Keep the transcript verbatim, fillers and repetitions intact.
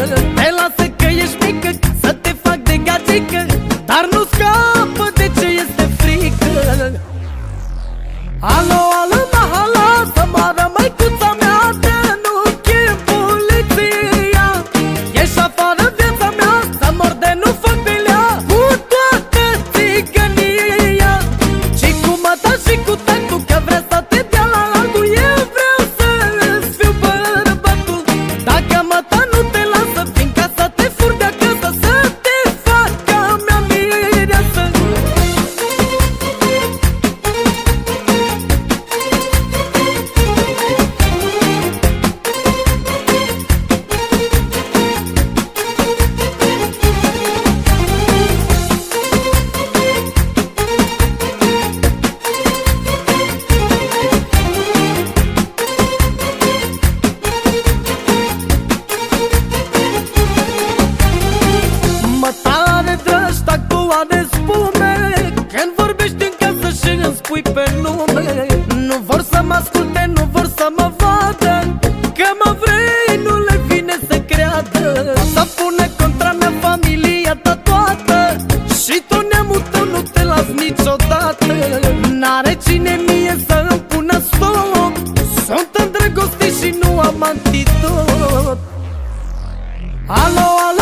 Te lasă că ești mică, să te fac de gagică, dar nu scapă de ce este frică. Alo, alo, mahala, să moară măicuța mea, de nu chem poliția. Ești afară viața mea, să mor de nu fac de lea, cu toată țigănia. Și cu măta și cu tactul, că vrea să te dea la altul. Eu vreau să-ți fiu bărbatul. Dacă măta nu te lasă, fiindcă să te fur de acasă, să te fac ca mea mireasă. Are spume când vorbești în casă și îmi spui pe nume. Nu vor să mă asculte, nu vor să mă vadă, că mă vrei, nu le vine să creadă. Să pune contra mea familia ta toată, și tu neamul tău nu te las niciodată. N-are cine mie să îmi pună stop, sunt îndrăgostit și nu am antidot. Alo, alo,